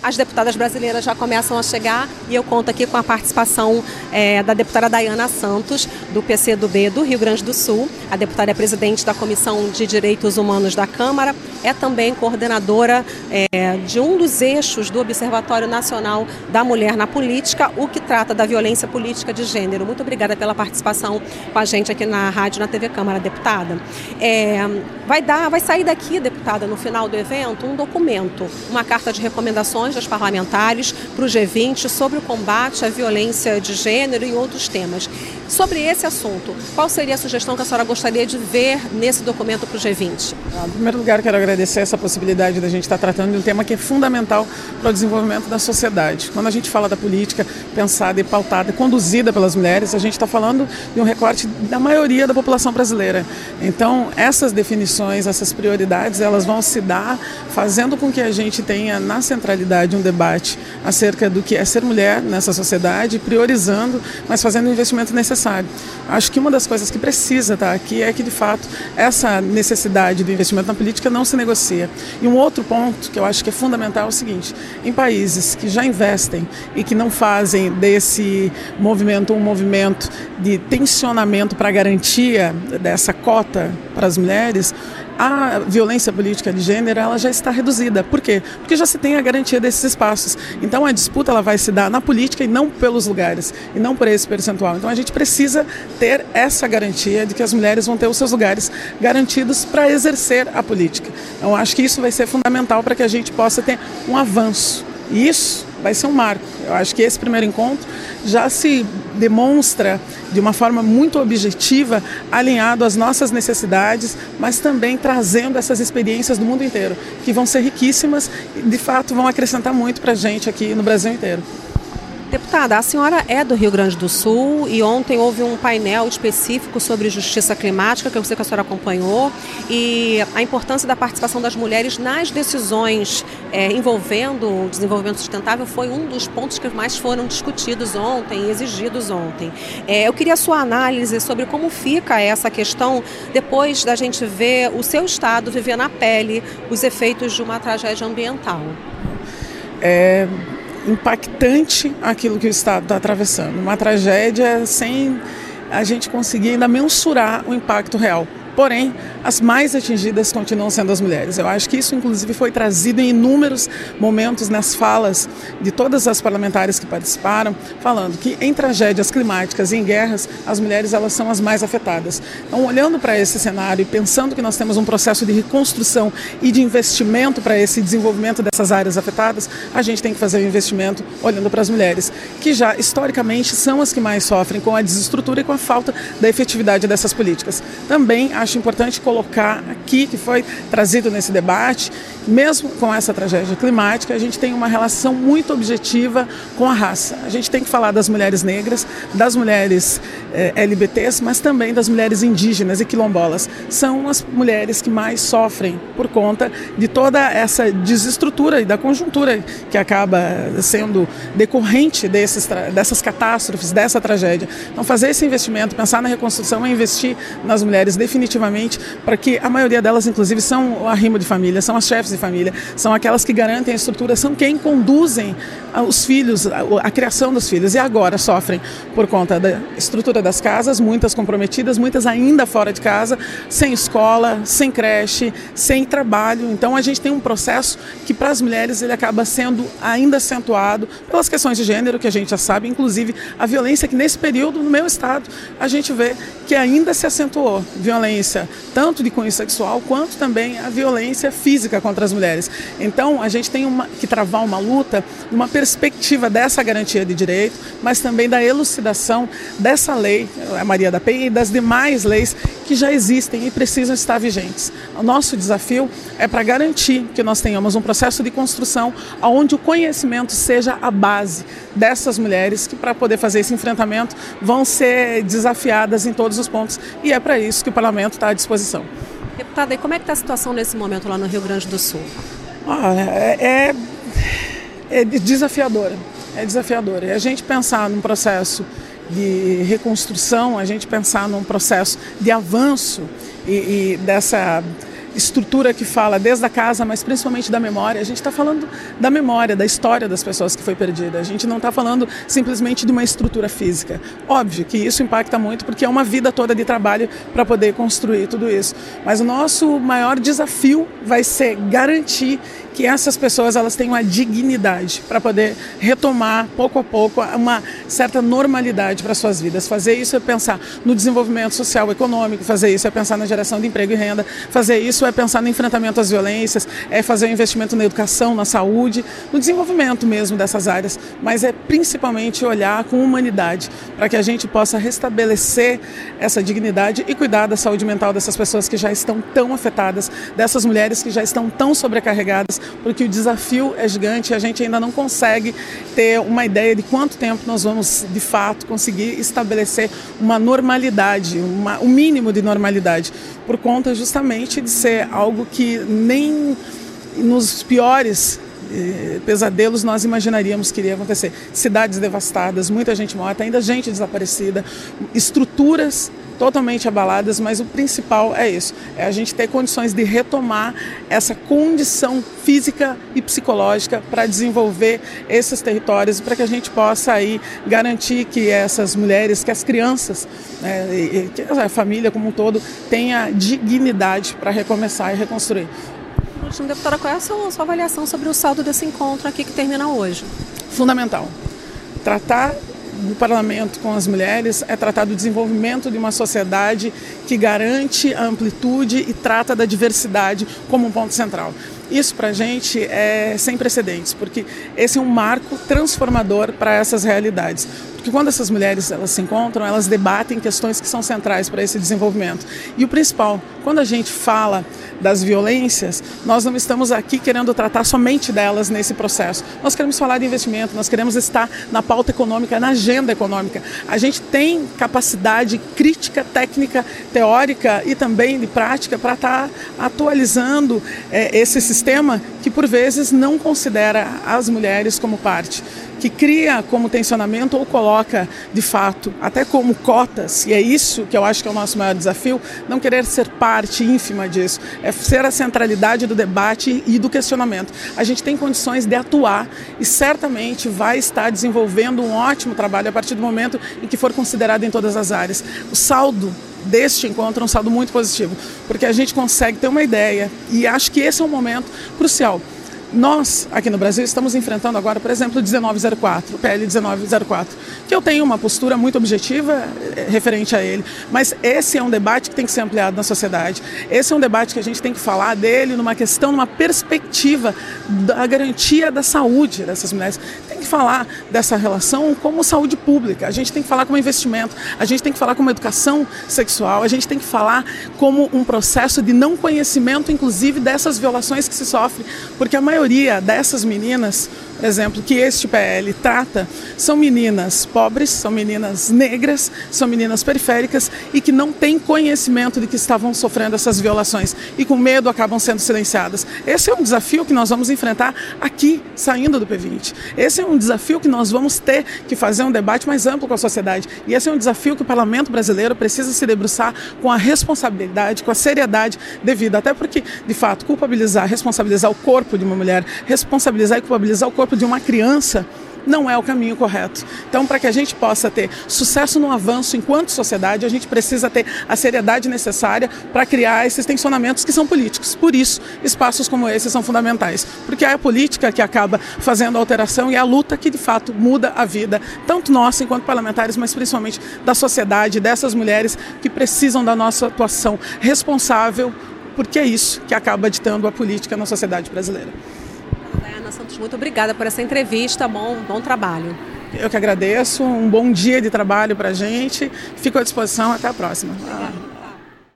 As deputadas brasileiras já começam a chegar e eu conto aqui com a participação da deputada Dayana Santos, do PCdoB do Rio Grande do Sul. A deputada é presidente da Comissão de Direitos Humanos da Câmara, é também coordenadora de um dos eixos do Observatório Nacional da Mulher na Política, o que trata da violência política de gênero. Muito obrigada pela participação com a gente aqui na rádio, na TV Câmara, deputada. Vai sair daqui, deputada, no final do evento, um documento, uma carta de recomendações das parlamentares para o G20 sobre o combate à violência de gênero e outros temas. Sobre esse assunto, qual seria a sugestão que a senhora gostaria de ver nesse documento para o G20? Em primeiro lugar, quero agradecer essa possibilidade da gente estar tratando de um tema que é fundamental para o desenvolvimento da sociedade. Quando a gente fala da política pensada e pautada, conduzida pelas mulheres, a gente está falando de um recorte da maioria da população brasileira. Então, essas definições, essas prioridades, elas vão se dar fazendo com que a gente tenha na centralidade um debate acerca do que é ser mulher nessa sociedade, priorizando, mas fazendo o investimento necessário. Acho que uma das coisas que precisa estar aqui é que, de fato, essa necessidade do investimento na política não se negocia. E um outro ponto que eu acho que é fundamental é o seguinte: em países que já investem e que não fazem desse movimento um movimento de tensionamento para a garantia dessa cota para as mulheres, a violência política de gênero ela já está reduzida. Por quê? Porque já se tem a garantia desses espaços. Então a disputa ela vai se dar na política e não pelos lugares, e não por esse percentual. Então a gente precisa ter essa garantia de que as mulheres vão ter os seus lugares garantidos para exercer a política. Então acho que isso vai ser fundamental para que a gente possa ter um avanço. E isso vai ser um marco. Eu acho que esse primeiro encontro já se demonstra de uma forma muito objetiva, alinhado às nossas necessidades, mas também trazendo essas experiências do mundo inteiro, que vão ser riquíssimas e, de fato, vão acrescentar muito para a gente aqui no Brasil inteiro. Deputada, a senhora é do Rio Grande do Sul e ontem houve um painel específico sobre justiça climática, que eu sei que a senhora acompanhou, e a importância da participação das mulheres nas decisões envolvendo o desenvolvimento sustentável foi um dos pontos que mais foram discutidos ontem, exigidos ontem. Eu queria a sua análise sobre como fica essa questão depois da gente ver o seu estado viver na pele os efeitos de uma tragédia ambiental. Impactante aquilo que o Estado está atravessando. Uma tragédia sem a gente conseguir ainda mensurar o impacto real. Porém, as mais atingidas continuam sendo as mulheres. Eu acho que isso, inclusive, foi trazido em inúmeros momentos nas falas de todas as parlamentares que participaram, falando que em tragédias climáticas e em guerras, as mulheres elas são as mais afetadas. Então, olhando para esse cenário e pensando que nós temos um processo de reconstrução e de investimento para esse desenvolvimento dessas áreas afetadas, a gente tem que fazer o investimento olhando para as mulheres, que já historicamente são as que mais sofrem com a desestrutura e com a falta da efetividade dessas políticas. Também acho importante colocar aqui, que foi trazido nesse debate, mesmo com essa tragédia climática, a gente tem uma relação muito objetiva com a raça. A gente tem que falar das mulheres negras, das mulheres LGBTs, mas também das mulheres indígenas e quilombolas. São as mulheres que mais sofrem por conta de toda essa desestrutura e da conjuntura que acaba sendo decorrente dessas catástrofes, dessa tragédia. Então, fazer esse investimento, pensar na reconstrução é investir nas mulheres definitivamente, para que a maioria delas, inclusive, são o arrimo de família, são as chefes de família, são aquelas que garantem a estrutura, são quem conduzem os filhos, a criação dos filhos, e agora sofrem por conta da estrutura das casas, muitas comprometidas, muitas ainda fora de casa, sem escola, sem creche, sem trabalho. Então a gente tem um processo que para as mulheres ele acaba sendo ainda acentuado pelas questões de gênero, que a gente já sabe, inclusive a violência que nesse período, no meu estado, a gente vê que ainda se acentuou. Violência tanto de cunho sexual, quanto também a violência física contra as mulheres. Então a gente tem que travar uma luta numa perspectiva dessa garantia de direito, mas também da elucidação dessa lei, a Maria da Penha, e das demais leis que já existem e precisam estar vigentes. O nosso desafio é para garantir que nós tenhamos um processo de construção onde o conhecimento seja a base dessas mulheres que, para poder fazer esse enfrentamento, vão ser desafiadas em todos os pontos, e é para isso que o Parlamento está à disposição. Deputada, e como é que está a situação nesse momento lá no Rio Grande do Sul? É desafiadora. É desafiadora. E a gente pensar num processo de reconstrução, a gente pensar num processo de avanço e dessa estrutura que fala desde a casa, mas principalmente da memória. A gente está falando da memória, da história das pessoas que foi perdida. A gente não está falando simplesmente de uma estrutura física. Óbvio que isso impacta muito, porque é uma vida toda de trabalho para poder construir tudo isso. Mas o nosso maior desafio vai ser garantir que essas pessoas elas tenham a dignidade para poder retomar pouco a pouco uma certa normalidade para suas vidas. Fazer isso é pensar no desenvolvimento social e econômico, fazer isso é pensar na geração de emprego e renda, fazer isso é pensar no enfrentamento às violências, é fazer um investimento na educação, na saúde, no desenvolvimento mesmo dessas áreas, mas é principalmente olhar com humanidade para que a gente possa restabelecer essa dignidade e cuidar da saúde mental dessas pessoas que já estão tão afetadas, dessas mulheres que já estão tão sobrecarregadas, porque o desafio é gigante e a gente ainda não consegue ter uma ideia de quanto tempo nós vamos, de fato, conseguir estabelecer uma normalidade, o mínimo de normalidade, por conta justamente de ser algo que nem nos piores pesadelos nós imaginaríamos que iria acontecer. Cidades devastadas, muita gente morta, ainda gente desaparecida, estruturas totalmente abaladas, mas o principal é isso, é a gente ter condições de retomar essa condição física e psicológica para desenvolver esses territórios, para que a gente possa aí garantir que essas mulheres, que as crianças, né, que a família como um todo tenha dignidade para recomeçar e reconstruir. Deputada, qual é a sua avaliação sobre o saldo desse encontro aqui que termina hoje? Fundamental. Tratar do parlamento com as mulheres é tratar do desenvolvimento de uma sociedade que garante a amplitude e trata da diversidade como um ponto central. Isso para a gente é sem precedentes, porque esse é um marco transformador para essas realidades. Porque quando essas mulheres elas se encontram, elas debatem questões que são centrais para esse desenvolvimento. E o principal, quando a gente fala das violências, nós não estamos aqui querendo tratar somente delas nesse processo. Nós queremos falar de investimento, nós queremos estar na pauta econômica, na agenda econômica. A gente tem capacidade crítica, técnica, teórica e também de prática para estar atualizando esse sistema que por vezes não considera as mulheres como parte, que cria como tensionamento ou coloca de fato até como cotas, e é isso que eu acho que é o nosso maior desafio, não querer ser parte ínfima disso, é ser a centralidade do debate e do questionamento. A gente tem condições de atuar e certamente vai estar desenvolvendo um ótimo trabalho a partir do momento em que for considerado em todas as áreas. O saldo deste encontro é um saldo muito positivo, porque a gente consegue ter uma ideia e acho que esse é um momento crucial. Nós, aqui no Brasil, estamos enfrentando agora, por exemplo, o 1904, o PL 1904, que eu tenho uma postura muito objetiva referente a ele, mas esse é um debate que tem que ser ampliado na sociedade. Esse é um debate que a gente tem que falar dele numa questão, numa perspectiva da garantia da saúde dessas mulheres. Tem que falar dessa relação como saúde pública, a gente tem que falar como investimento, a gente tem que falar como educação sexual, a gente tem que falar como um processo de não conhecimento, inclusive, dessas violações que se sofrem, porque a maioria dessas meninas, por exemplo, que este PL trata, são meninas pobres, são meninas negras, são meninas periféricas e que não têm conhecimento de que estavam sofrendo essas violações e com medo acabam sendo silenciadas. Esse é um desafio que nós vamos enfrentar aqui, saindo do P20. Esse é um desafio que nós vamos ter que fazer um debate mais amplo com a sociedade. E esse é um desafio que o parlamento brasileiro precisa se debruçar com a responsabilidade, com a seriedade devida. Até porque, de fato, culpabilizar, responsabilizar o corpo de uma mulher, responsabilizar e culpabilizar o corpo de uma criança não é o caminho correto. Então, para que a gente possa ter sucesso no avanço enquanto sociedade, a gente precisa ter a seriedade necessária para criar esses tensionamentos que são políticos. Por isso, espaços como esse são fundamentais, porque é a política que acaba fazendo a alteração e é a luta que, de fato, muda a vida, tanto nossa enquanto parlamentares, mas principalmente da sociedade, dessas mulheres que precisam da nossa atuação responsável, porque é isso que acaba ditando a política na sociedade brasileira. Dayana Santos, muito obrigada por essa entrevista, bom trabalho. Eu que agradeço, um bom dia de trabalho para a gente, fico à disposição, até a próxima.